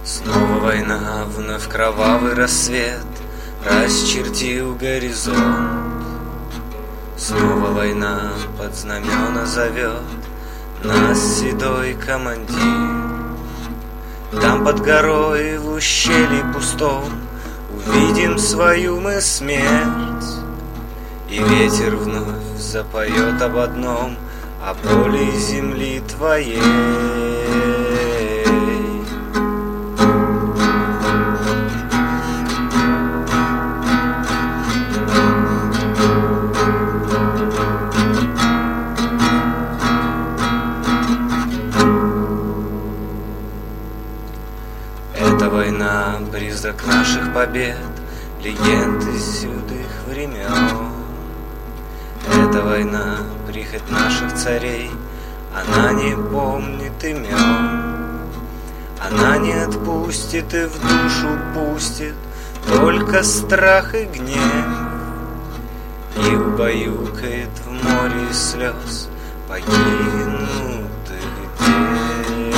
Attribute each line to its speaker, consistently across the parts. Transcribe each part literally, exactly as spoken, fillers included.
Speaker 1: Снова война, вновь кровавый рассвет расчертил горизонт. Снова война под знамена зовет нас седой командир. Там под горой в ущелье пустом увидим свою мы смерть. И ветер вновь запоет об одном, о боли земли твоей. Эта война — признак наших побед, легенд из седых времен. Эта война — прихоть наших царей, она не помнит имен. Она не отпустит и в душу пустит только страх и гнев. И убаюкает в море слез погибнутых дев.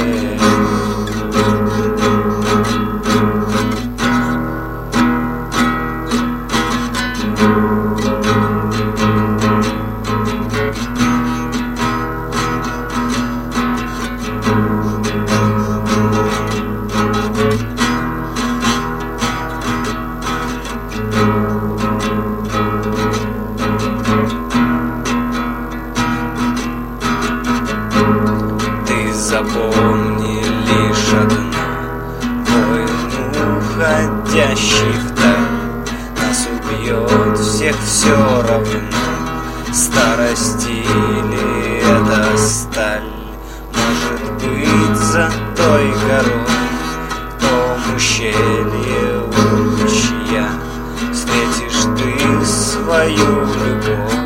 Speaker 1: Запомни лишь одно: воин, уходящий вдаль, нас убьет всех все равно. Старость или это сталь, может быть, за той горой, в том ущелье у ручья встретишь ты свою любовь.